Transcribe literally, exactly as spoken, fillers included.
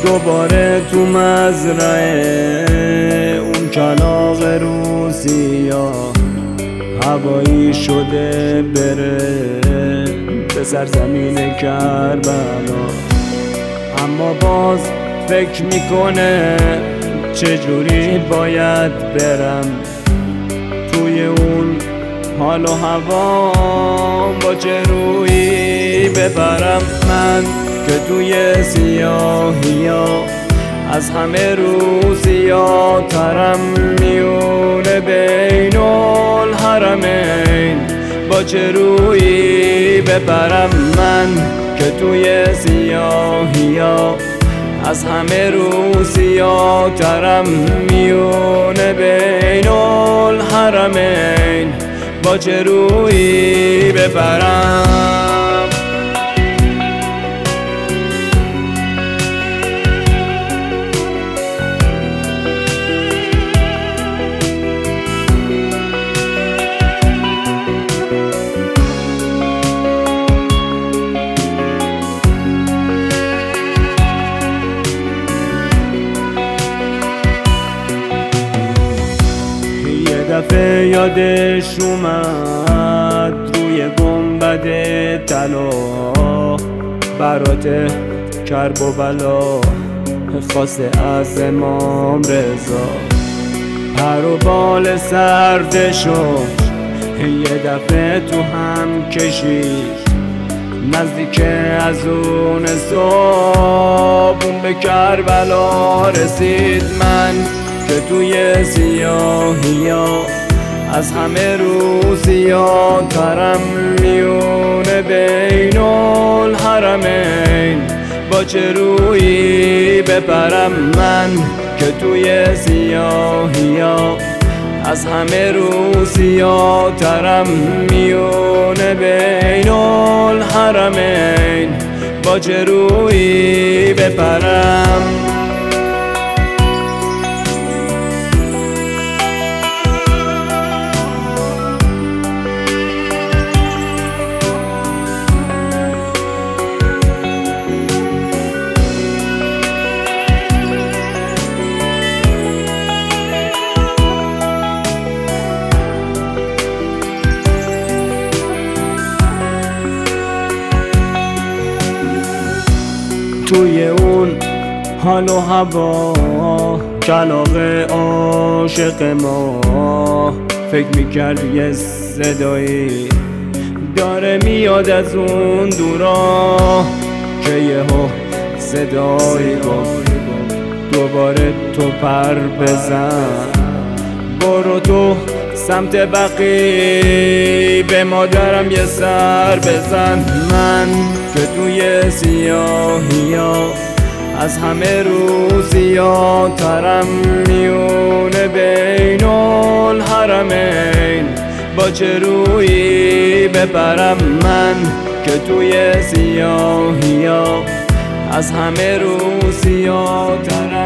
دوباره تو مزرعه اون کلاغ روسیا هوایی شده بره به سرزمین کربلا، اما باز فکر میکنه چجوری باید برم توی اون حال و هوا، با چه رویی ببرم من که توی سیاهیا از همه رو زیادترم، میونه بین الحرمین، با چه رویی ببرم من که توی سیاهیا از همه رو زیادترم، میونه بین الحرمین، با چه رویی ببرم. دفعه یادش اومد روی گنبد طلا برات کرب و بلا خواسته از امام رضا، پر و بال سردشو یه دفعه تو هم کشید، نزدیک از اون صابون به کربلا رسید. من که توی سیاهیا از همه رو زیادترم، میونه بین الحرمین، با چه رویی ببرم من که توی سیاهیا از همه رو زیادترم، میونه بین الحرمین، با چه رویی ببرم. توی اون حال و هوا کلاغ عاشق ما فکر میکرد یه صدایی داره میاد از اون دورا، که یهو صدایی گفت دوباره تو پر بزن، برو تو سمت بقی به مادرم یه سر بزن. من که توی سیاهیا از همه رو زیادترم، میونه بین الحرمین، با چه رویی ببرم من که توی سیاهیا از همه رو زیادترم.